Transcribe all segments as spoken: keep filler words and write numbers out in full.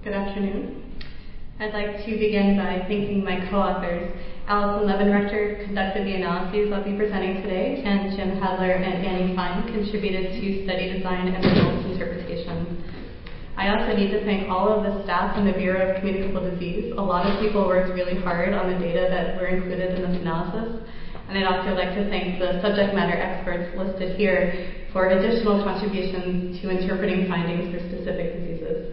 Good afternoon. I'd like to begin by thanking my co-authors. Alison Levenrechter conducted the analyses I'll be presenting today, and Jim Hadler and Annie Fine contributed to study design and results interpretation. I also need to thank all of the staff in the Bureau of Communicable Disease. A lot of people worked really hard on the data that were included in this analysis. And I'd also like to thank the subject matter experts listed here for additional contributions to interpreting findings for specific diseases.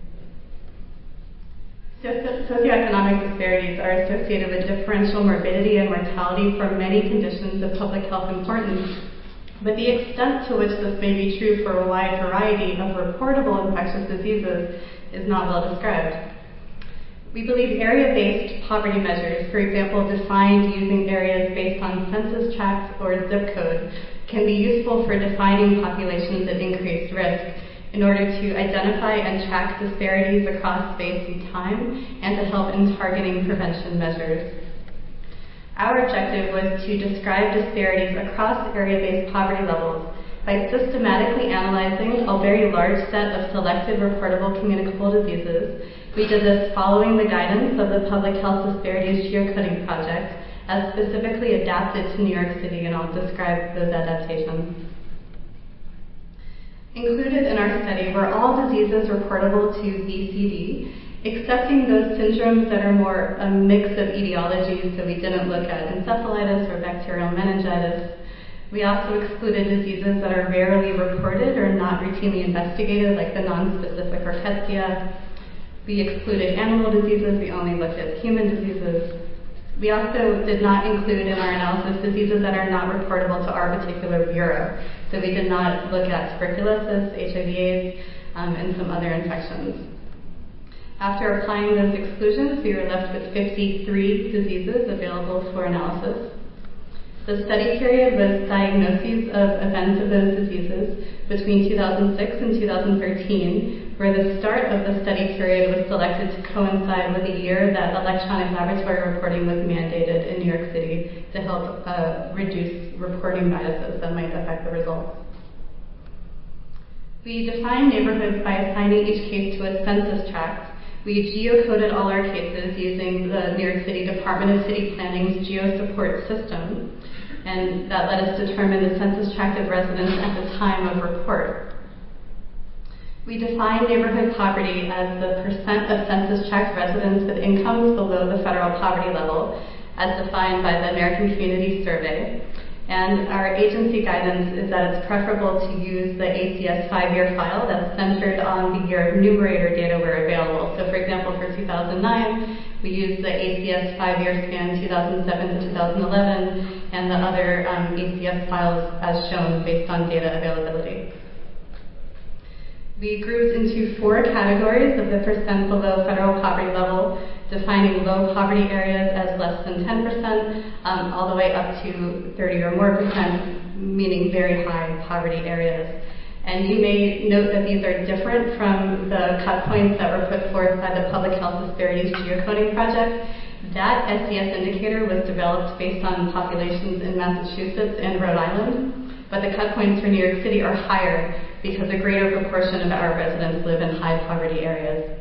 Socioeconomic disparities are associated with differential morbidity and mortality for many conditions of public health importance, but the extent to which this may be true for a wide variety of reportable infectious diseases is not well described. We believe area-based poverty measures, for example, defined using areas based on census tracts or zip code, can be useful for defining populations at increased risk in order to identify and track disparities across space and time, and to help in targeting prevention measures. Our objective was to describe disparities across area-based poverty levels by systematically analyzing a very large set of selected reportable communicable diseases. We did this following the guidance of the Public Health Disparities Geocoding Project, as specifically adapted to New York City, and I'll describe those adaptations. Included in our study were all diseases reportable to B C D, excepting those syndromes that are more a mix of etiologies, so we didn't look at encephalitis or bacterial meningitis. We also excluded diseases that are rarely reported or not routinely investigated, like the nonspecific rickettsia. We excluded animal diseases, we only looked at human diseases. We also did not include in our analysis diseases that are not reportable to our particular bureau. So we did not look at tuberculosis, H I V AIDS, um, and some other infections. After applying those exclusions, we were left with fifty-three diseases available for analysis. The study period was diagnoses of events of those diseases between two thousand six and two thousand thirteen, where the start of the study period was selected to coincide with the year that electronic laboratory reporting was mandated in New York City to help uh, reduce reporting biases that might affect the results. We defined neighborhoods by assigning each case to a census tract. We geocoded all our cases using the New York City Department of City Planning's GeoSupport system, and that let us determine the census tract of residents at the time of report. We defined neighborhood poverty as the percent of census tract residents with incomes below the federal poverty level, as defined by the American Community Survey. And our agency guidance is that it's preferable to use the A C S five-year file that's centered on the year numerator data where available. So for example, for two thousand nine, we used the A C S five-year span two thousand seven to two thousand eleven, and the other um, A C S files as shown based on data availability. We grouped into four categories of the percent below federal poverty level, defining low poverty areas as less than ten percent, um, all the way up to thirty or more percent, meaning very high poverty areas. And you may note that these are different from the cut points that were put forth by the Public Health Disparities Geocoding Project. That S D S indicator was developed based on populations in Massachusetts and Rhode Island, but the cut points for New York City are higher because a greater proportion of our residents live in high poverty areas.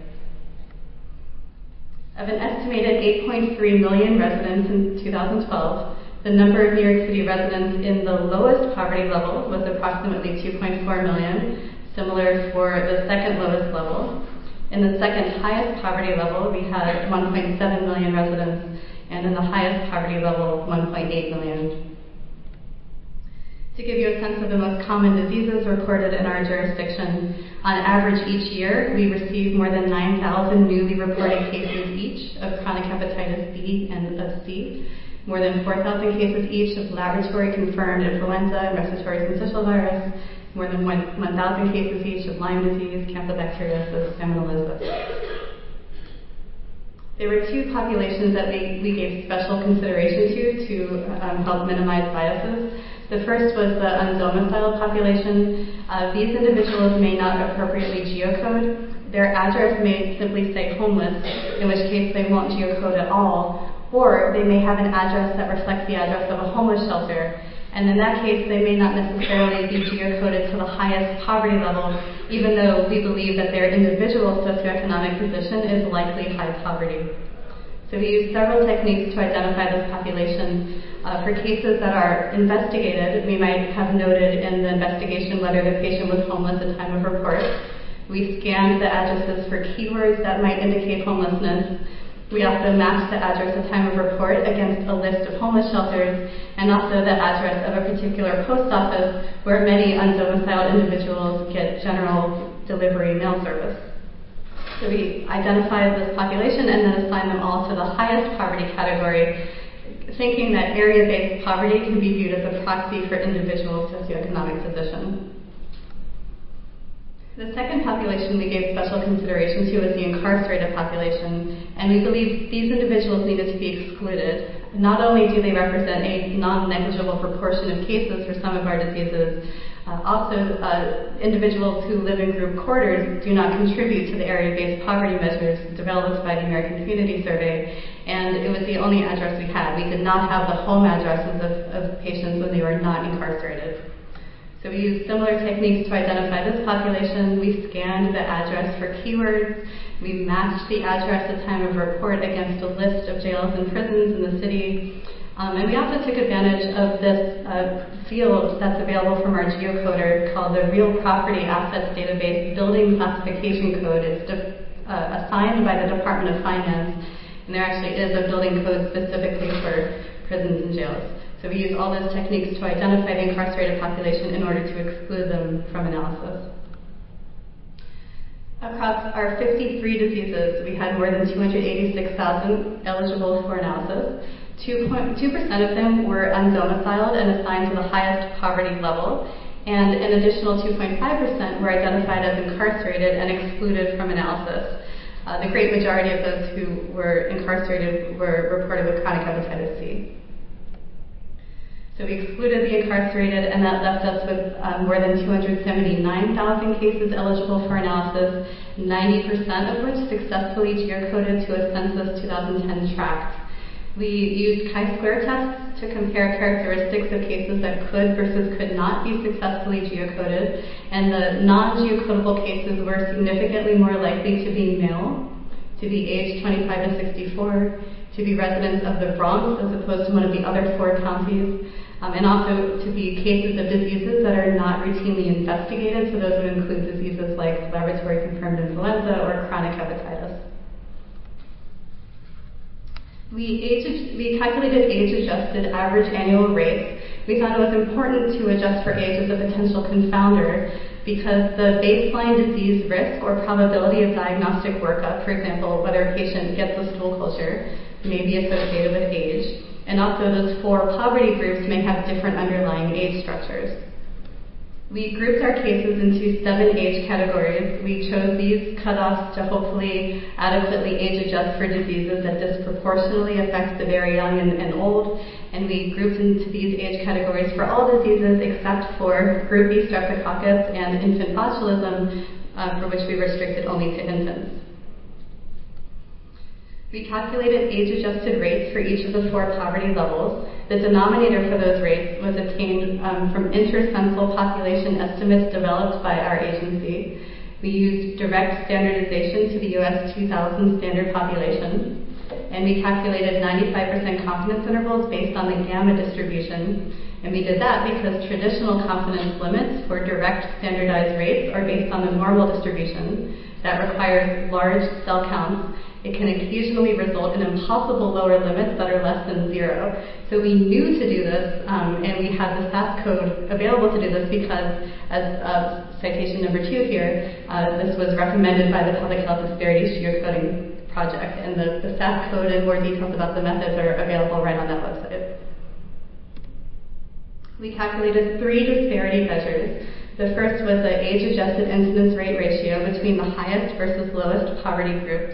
Of an estimated eight point three million residents in two thousand twelve, the number of New York City residents in the lowest poverty level was approximately two point four million, similar for the second lowest level. In the second highest poverty level, we had one point seven million residents, and in the highest poverty level, one point eight million. To give you a sense of the most common diseases reported in our jurisdiction, on average each year, we receive more than nine thousand newly reported cases each of chronic hepatitis B and of C, more than four thousand cases each of laboratory-confirmed influenza and respiratory syncytial virus, more than one thousand cases each of Lyme disease, campylobacteriosis, salmonellosis. There were two populations that we, we gave special consideration to to um, help minimize biases. The first was the undomiciled population. Uh, these individuals may not appropriately geocode. Their address may simply say homeless, in which case they won't geocode at all, or they may have an address that reflects the address of a homeless shelter. And in that case, they may not necessarily be geocoded to the highest poverty level, even though we believe that their individual socioeconomic position is likely high poverty. So we use several techniques to identify this population. Uh, for cases that are investigated, we might have noted in the investigation whether the patient was homeless at time of report. We scanned the addresses for keywords that might indicate homelessness. We also matched the address at time of report against a list of homeless shelters, and also the address of a particular post office where many undomiciled individuals get general delivery mail service. So we identified this population and then assigned them all to the highest poverty category, thinking that area-based poverty can be viewed as a proxy for individual socioeconomic position. The second population we gave special consideration to was the incarcerated population, and we believe these individuals needed to be excluded. Not only do they represent a non-negligible proportion of cases for some of our diseases, uh, also uh, individuals who live in group quarters do not contribute to the area-based poverty measures developed by the American Community Survey, and it was the only address we had. We did not have the home addresses of, of patients when they were not incarcerated. So we used similar techniques to identify this population. We scanned the address for keywords. We matched the address at time of report against a list of jails and prisons in the city. Um, and we also took advantage of this uh, field that's available from our geocoder called the Real Property Assets Database Building Classification Code. It's de- uh, assigned by the Department of Finance, and there actually is a building code specifically for prisons and jails. So we use all those techniques to identify the incarcerated population in order to exclude them from analysis. Across our fifty-three diseases, we had more than two hundred eighty-six thousand eligible for analysis. two percent of them were undomiciled and assigned to the highest poverty level, and an additional two point five percent were identified as incarcerated and excluded from analysis. Uh, the great majority of those who were incarcerated were reported with chronic hepatitis C. So we excluded the incarcerated, and that left us with um, more than two hundred seventy-nine thousand cases eligible for analysis, ninety percent of which successfully geocoded to a Census twenty ten tract. We used chi-square tests to compare characteristics of cases that could versus could not be successfully geocoded, and the non-geocodable cases were significantly more likely to be male, to be aged twenty-five to sixty-four, to be residents of the Bronx as opposed to one of the other four counties, um, and also to be cases of diseases that are not routinely investigated, so those would include diseases like laboratory-confirmed influenza or chronic hepatitis. We, age, we calculated age-adjusted average annual rates. We thought it was important to adjust for age as a potential confounder because the baseline disease risk or probability of diagnostic workup, for example, whether a patient gets a stool culture, may be associated with age, and also those four poverty groups may have different underlying age structures. We grouped our cases into seven age categories. We chose these cutoffs to hopefully adequately age adjust for diseases that disproportionately affect the very young and, and old, and we grouped into these age categories for all diseases except for Group B streptococcus and infant botulism, uh, for which we restricted only to infants. We calculated age-adjusted rates for each of the four poverty levels. The denominator for those rates was obtained um, from intercensal population estimates developed by our agency. We used direct standardization to the U S two thousand standard population, and we calculated ninety-five percent confidence intervals based on the gamma distribution. And we did that because traditional confidence limits for direct standardized rates are based on the normal distribution that requires large cell counts. It can occasionally result in impossible lower limits that are less than zero. So we knew to do this, um, and we had the S A S code available to do this because, as uh, citation number two here, uh, this was recommended by the Public Health Disparities Geocoding Project, and the, the S A S code and more details about the methods are available right on that website. We calculated three disparity measures. The first was the age-adjusted incidence rate ratio between the highest versus lowest poverty groups.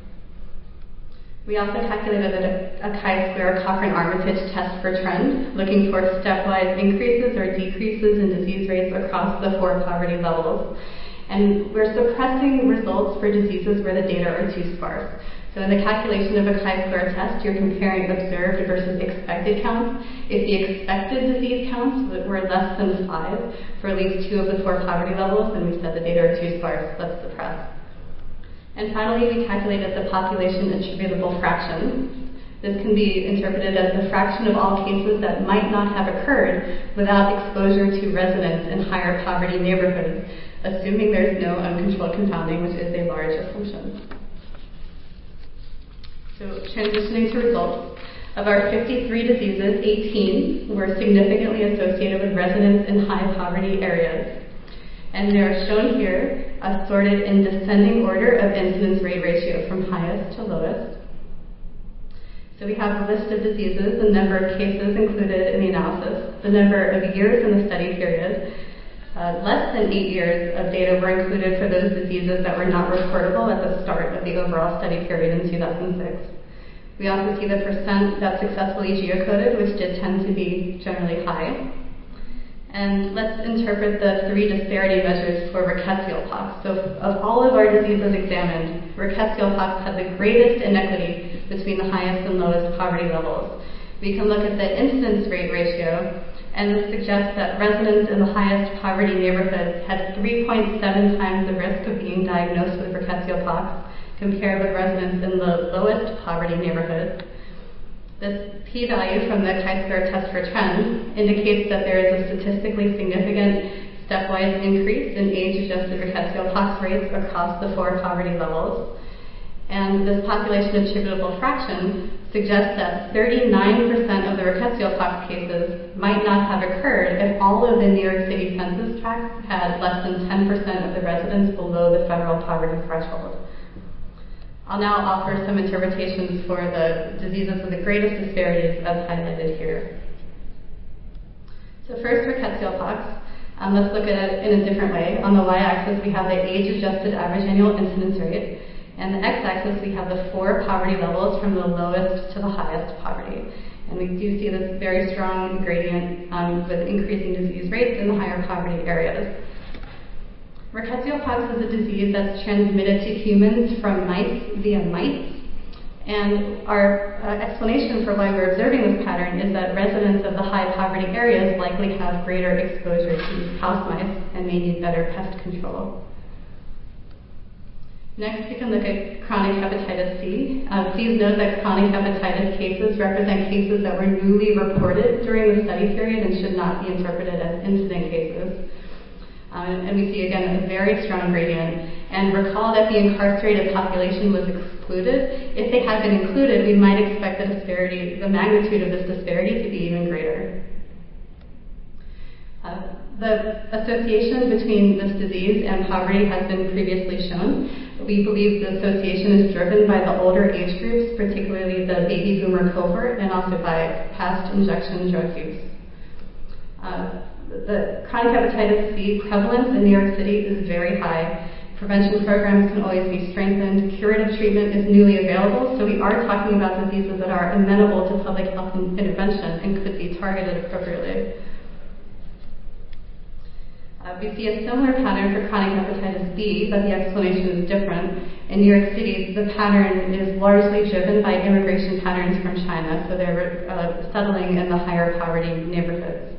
We also calculated a, a chi-square Cochrane-Armitage test for trend, looking for stepwise increases or decreases in disease rates across the four poverty levels. And we're suppressing results for diseases where the data are too sparse. So in the calculation of a chi-square test, you're comparing observed versus expected counts. If the expected disease counts were less than five for at least two of the four poverty levels, then we said the data are too sparse, let's suppress. And finally, we calculated the population attributable fraction. This can be interpreted as the fraction of all cases that might not have occurred without exposure to residents in higher poverty neighborhoods, assuming there's no uncontrolled compounding, which is a large assumption. So transitioning to results, of our fifty-three diseases, eighteen were significantly associated with residents in high poverty areas. And they are shown here, uh, sorted in descending order of incidence rate ratio from highest to lowest. So we have a list of diseases, the number of cases included in the analysis, the number of years in the study period. Uh, less than eight years of data were included for those diseases that were not reportable at the start of the overall study period in two thousand six. We also see the percent that successfully geocoded, which did tend to be generally high. And let's interpret the three disparity measures for rickettsial pox. So of all of our diseases examined, rickettsial pox had the greatest inequity between the highest and lowest poverty levels. We can look at the incidence rate ratio, and this suggests that residents in the highest poverty neighborhoods had three point seven times the risk of being diagnosed with rickettsial pox compared with residents in the lowest poverty neighborhoods. This p-value from the chi-square test for trends indicates that there is a statistically significant stepwise increase in age-adjusted rickettsial pox rates across the four poverty levels. And this population attributable fraction suggests that thirty-nine percent of the rickettsial pox cases might not have occurred if all of the New York City census tracts had less than ten percent of the residents below the federal poverty threshold. I'll now offer some interpretations for the diseases with the greatest disparities as highlighted here. So first, rickettsial pox. Um, let's look at it in a different way. On the y-axis, we have the age-adjusted average annual incidence rate. And the x-axis, we have the four poverty levels from the lowest to the highest poverty. And we do see this very strong gradient um, with increasing disease rates in the higher poverty areas. Rickettsial pox is a disease that's transmitted to humans from mice via mites. And our uh, explanation for why we're observing this pattern is that residents of the high poverty areas likely have greater exposure to house mice and may need better pest control. Next, we can look at chronic hepatitis C. Uh, please note that chronic hepatitis cases represent cases that were newly reported during the study period and should not be interpreted as incident cases. Um, and we see, again, a very strong gradient. And recall that the incarcerated population was excluded. If they had been included, we might expect the disparity, the magnitude of this disparity to be even greater. Uh, the association between this disease and poverty has been previously shown. We believe the association is driven by the older age groups, particularly the baby boomer cohort, and also by past injection drug use. Uh, the chronic hepatitis C prevalence in New York City is very high. Prevention programs can always be strengthened. Curative treatment is newly available, so we are talking about diseases that are amenable to public health intervention and could be targeted appropriately. Uh, we see a similar pattern for chronic hepatitis B, but the explanation is different. In New York City, the pattern is largely driven by immigration patterns from China, so they're uh, settling in the higher poverty neighborhoods.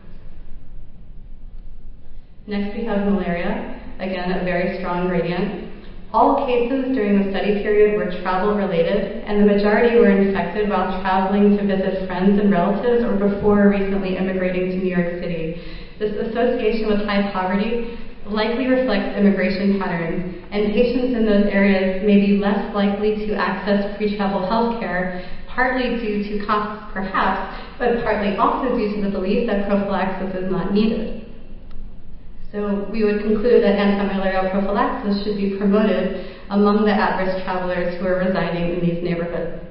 Next, we have malaria. Again, a very strong gradient. All cases during the study period were travel-related, and the majority were infected while traveling to visit friends and relatives or before recently immigrating to New York City. This association with high poverty likely reflects immigration patterns, and patients in those areas may be less likely to access pre-travel health care, partly due to costs perhaps, but partly also due to the belief that prophylaxis is not needed. So we would conclude that anti-malarial prophylaxis should be promoted among the at-risk travelers who are residing in these neighborhoods.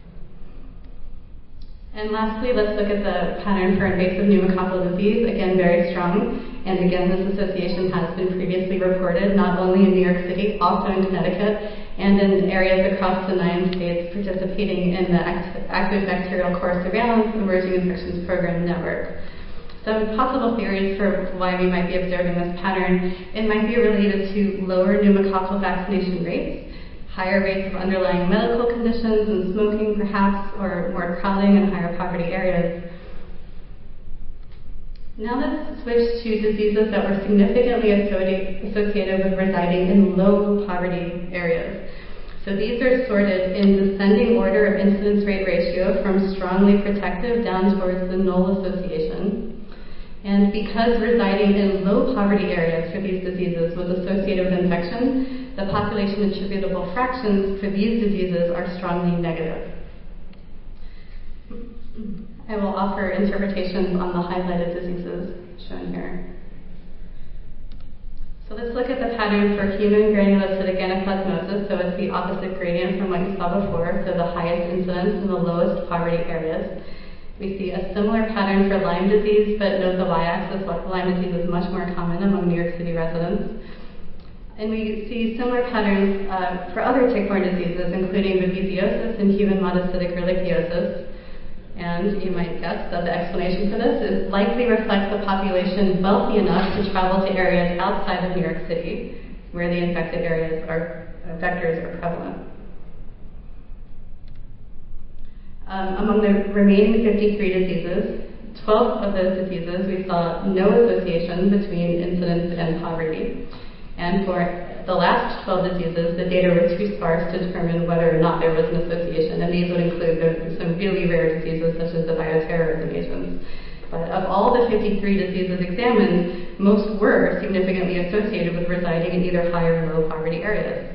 And lastly, let's look at the pattern for invasive pneumococcal disease. Again, very strong. And again, this association has been previously reported not only in New York City, also in Connecticut, and in areas across the nine states participating in the Active Bacterial Core Surveillance Emerging Infections Program Network. Some possible theories for why we might be observing this pattern: it might be related to lower pneumococcal vaccination rates, higher rates of underlying medical conditions and smoking perhaps, or more crowding in higher poverty areas. Now let's switch to diseases that were significantly associated with residing in low poverty areas. So these are sorted in descending order of incidence rate ratio from strongly protective down towards the null association. And because residing in low poverty areas for these diseases was associated with infection, the population attributable fractions for these diseases are strongly negative. I will offer interpretations on the highlighted diseases shown here. So let's look at the pattern for human granulocytic anaplasmosis. So it's the opposite gradient from what you saw before, so the highest incidence in the lowest poverty areas. We see a similar pattern for Lyme disease, but note the y-axis, Lyme disease is much more common among New York City residents. And we see similar patterns uh, for other tick-borne diseases, including babesiosis and human monocytic ehrlichiosis. And you might guess that the explanation for this is likely reflects a population wealthy enough to travel to areas outside of New York City, where the infected areas are, uh, vectors are prevalent. Um, among the remaining fifty-three diseases, twelve of those diseases we saw no association between incidence and poverty. And for the last twelve diseases, the data were too sparse to determine whether or not there was an association, and these would include the, some really rare diseases such as the bioterrorism agents. But of all the fifty-three diseases examined, most were significantly associated with residing in either high or low poverty areas.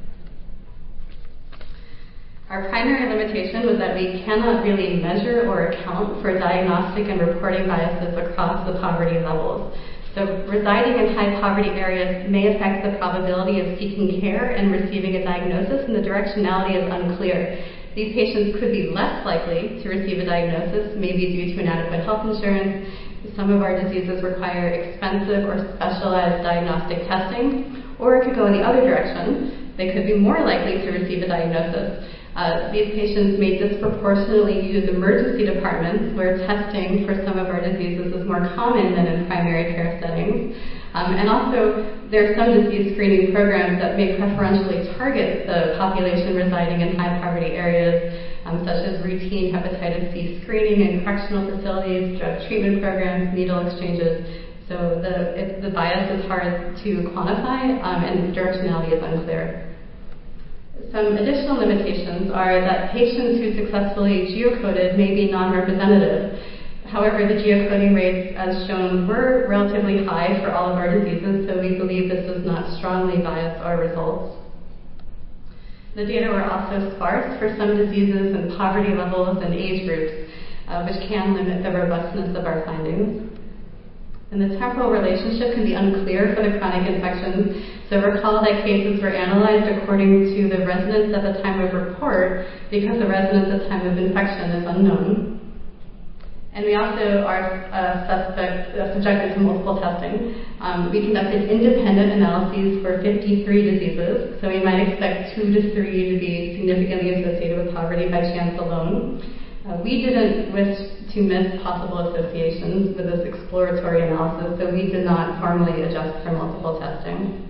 Our primary limitation was that we cannot really measure or account for diagnostic and reporting biases across the poverty levels. So residing in high poverty areas may affect the probability of seeking care and receiving a diagnosis, and the directionality is unclear. These patients could be less likely to receive a diagnosis, maybe due to inadequate health insurance. Some of our diseases require expensive or specialized diagnostic testing, or it could go in the other direction. They could be more likely to receive a diagnosis. Uh, these patients may disproportionately use emergency departments where testing for some of our diseases is more common than in primary care settings. Um, and also, there are some disease screening programs that may preferentially target the population residing in high poverty areas, um, such as routine hepatitis C screening in correctional facilities, drug treatment programs, needle exchanges. So the, it, the bias is hard to quantify, um, and directionality is unclear. Some additional limitations are that patients who successfully geocoded may be non-representative. However, the geocoding rates, as shown, were relatively high for all of our diseases, so we believe this does not strongly bias our results. The data were also sparse for some diseases and poverty levels and age groups, uh, which can limit the robustness of our findings. And the temporal relationship can be unclear for the chronic infections. So recall that cases were analyzed according to the residence at the time of report, because the residence at the time of infection is unknown. And we also are uh, suspect, uh, subjected to multiple testing. Um, we conducted independent analyses for fifty-three diseases, so we might expect two to three to be significantly associated with poverty by chance alone. Uh, we didn't wish to miss possible associations with this exploratory analysis, so we did not formally adjust for multiple testing.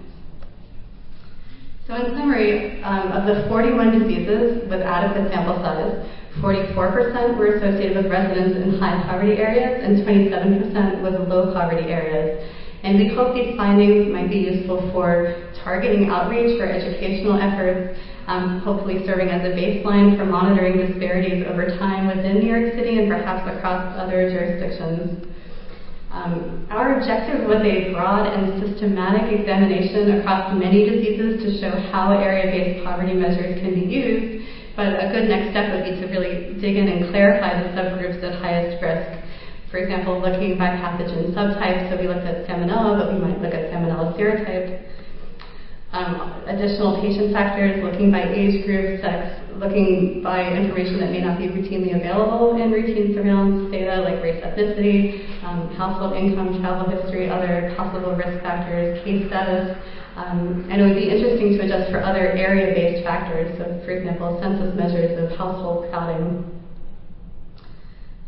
So in summary, um, of the forty-one diseases with adequate sample size, forty-four percent were associated with residents in high poverty areas and twenty-seven percent with low poverty areas. And we hope these findings might be useful for targeting outreach for educational efforts, um, hopefully serving as a baseline for monitoring disparities over time within New York City and perhaps across other jurisdictions. Um, our objective was a broad and systematic examination across many diseases to show how area-based poverty measures can be used, but a good next step would be to really dig in and clarify the subgroups at highest risk. For example, looking by pathogen subtypes, so we looked at Salmonella, but we might look at Salmonella serotype. Um, additional patient factors, looking by age group, sex, looking by information that may not be routinely available in routine surveillance data, like race, ethnicity, um, household income, travel history, other possible risk factors, case status. Um, and it would be interesting to adjust for other area-based factors, so for example, census measures of household crowding.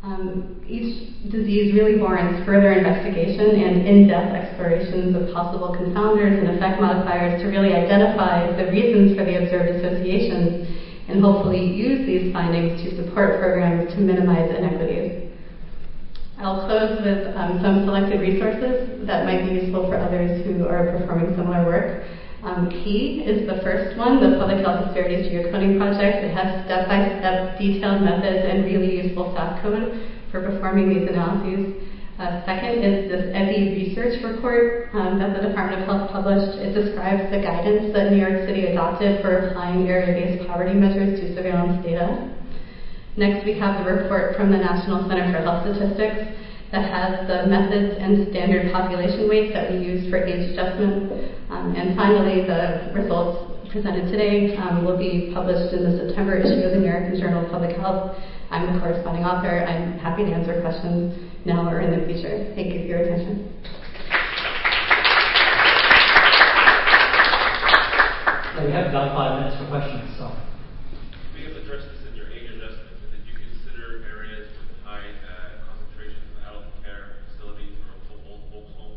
Um, each disease really warrants further investigation and in-depth explorations of possible confounders and effect modifiers to really identify the reasons for the observed associations and hopefully use these findings to support programs to minimize inequities. I'll close with um, some selected resources that might be useful for others who are performing similar work. Um, key is the first one, the Public Health Disparities Geocoding Project. It has step-by-step detailed methods and really useful S A F code for performing these analyses. Uh, second is this E P I research report um, that the Department of Health published. It describes the guidance that New York City adopted for applying area-based poverty measures to surveillance data. Next, we have the report from the National Center for Health Statistics that has the methods and standard population weights that we used for age adjustment. Um, and finally, the results presented today um, will be published in the September issue of the American Journal of Public Health. I'm the corresponding author. I'm happy to answer questions now or in the future. Thank you for your attention. So we have about five minutes for questions. So. We have addressed this in your age adjustment. Did you consider areas with high uh, concentrations of adult care facilities or old folks' homes?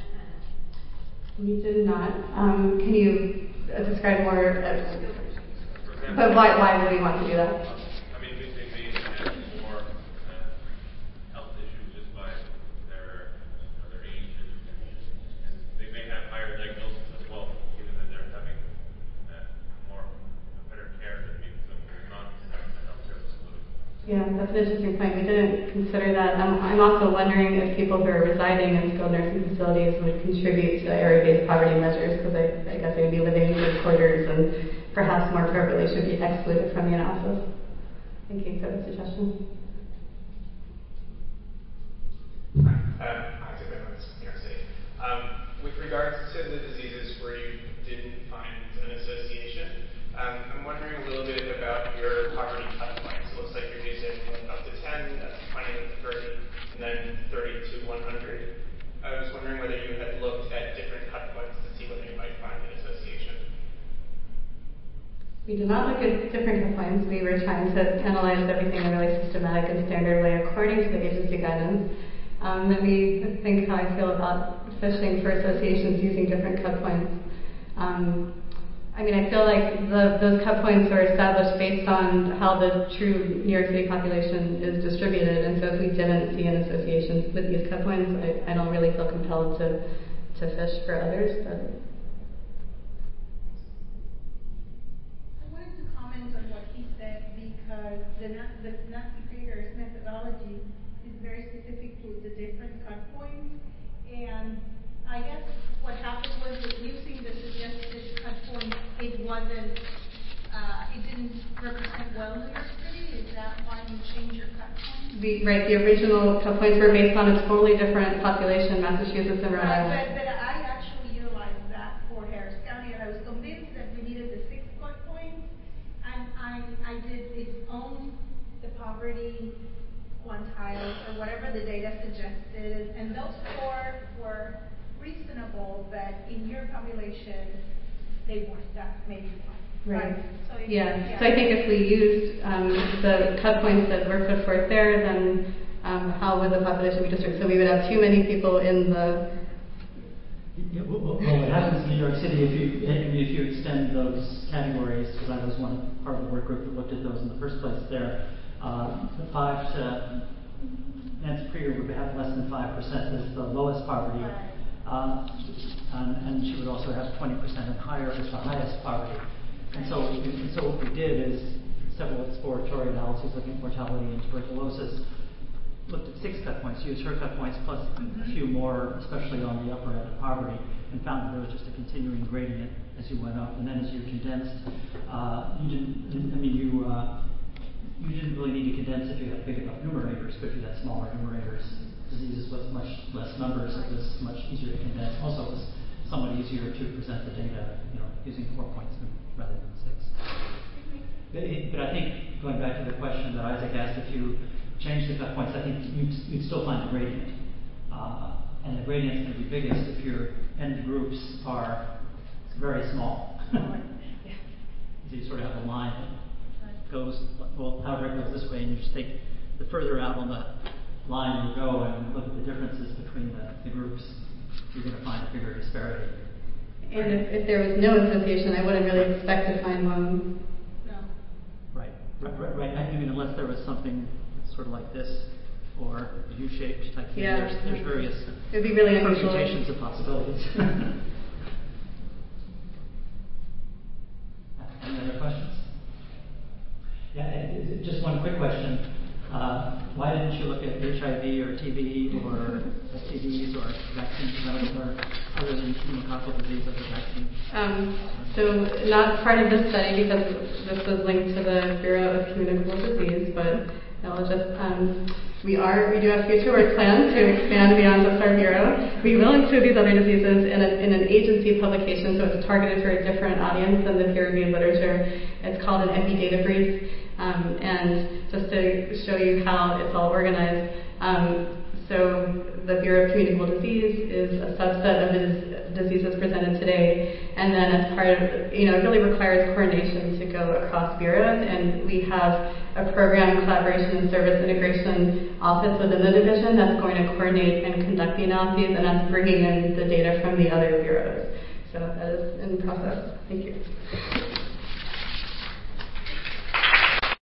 We did not. Um, can you uh, describe more? Uh, but why, why would we want to do that? I mean, they, they may have more uh, health issues just by their, you know, their age, and, and they may have higher diagnosis as well, given that they're having uh, more uh, better care than maybe some not in health care facilities. Yeah, that's an interesting point. We didn't consider that. Um, I'm also wondering if people who are residing in skilled nursing facilities would contribute to area-based poverty measures, because I, I guess they would be living in good quarters and perhaps more appropriately should be excluded from the analysis. Thank you for the suggestion. Hi, uh, Isaac Evans, New York City. Um, with regards to the diseases where you didn't find an association, um, I'm wondering a little bit about your poverty cut points. It looks like you're using up to ten, twenty, thirty, and then thirty to one hundred. I was wondering whether you had looked at different cut points to see whether you might find an association. We did not look at different cut points. We were trying to analyze everything in a really systematic and standard way according to the agency guidance. Um, let me think how I feel about fishing for associations using different cut points. Um, I mean, I feel like the, those cut points are established based on how the true New York City population is distributed, and so if we didn't see an association with these cut points, I, I don't really feel compelled to, to fish for others. But I wanted to comment on what he said, because the, the Nancy Krieger's methodology is very specific to the different cut points, and I guess what happened was that using the suggested cut point, it wasn't, uh, it didn't represent well New York City. Is that why you changed your cut point? The, right, the original cut points were based on a totally different population, Massachusetts and Rhode Right, Island. but, but I actually utilized that for Harris County, and I was convinced that we needed the six cut points, and I, I did its own, the poverty quantile, or whatever the data suggested, and those four were reasonable, but in your population, they weren't. That maybe why. Right. Right. So if, Yeah. yeah. So I think if we used um, the cut points that were put forth there, then um, how would the population be distributed? So we would have too many people in the. Yeah, well, well, what happens in New York City if you if you extend those categories? Because I was one part of the work group that looked at those in the first place. There, uh, the five to Nancy Krieger would have less than five percent as the lowest poverty. Right. Uh, and, and she would also have twenty percent and higher as the highest poverty. And so, and so what we did is several exploratory analyses looking at mortality and tuberculosis, looked at six cut points, used her cut points plus mm-hmm. a few more, especially on the upper end of poverty, and found that there was just a continuing gradient as you went up. And then as you condensed, uh, you didn't, I mean, you, uh, you didn't really need to condense if you had big enough numerators, but if you had smaller numerators, diseases with much less numbers, it was much easier to condense. Also, it was somewhat easier to present the data, you know, using four points rather than six. But, it, but I think, going back to the question that Isaac asked, if you change the cut points, I think you'd, you'd still find a gradient. Uh, and the gradient's going to be biggest if your end groups are very small. So you sort of have a line that goes, well, however it goes this way, and you just take the further out on the line you go and look at the differences between the, the groups, you're going to find a bigger disparity. And if, if there was no association, I wouldn't really expect to find one. No. Right, right, right. right. I mean, unless there was something sort of like this, or a U-shaped type thing. Yeah. There's, there's various It would be really unusual. permutations of possibilities. Any other questions? Yeah, and it- just one quick question. Uh, why didn't you look at H I V or T B or S T Ds or vaccines or other than pneumococcal disease as a vaccine? Um, so not part of this study because this was linked to the Bureau of Communicable Disease, but I'll just, um, we are, we do have future work plans to expand beyond just our bureau. We will include these other diseases in, a, in an agency publication, so it's targeted for a different audience than the peer-reviewed literature. It's called an Epi Data Brief, um, and just to show you how it's all organized. Um, so the Bureau of Communicable Disease is a subset of the diseases presented today, and then as part of, you know, it really requires coordination to go across bureaus, and we have a program collaboration and service integration office within the division that's going to coordinate and conduct the analyses, and that's bringing in the data from the other bureaus. So that is in process. Thank you.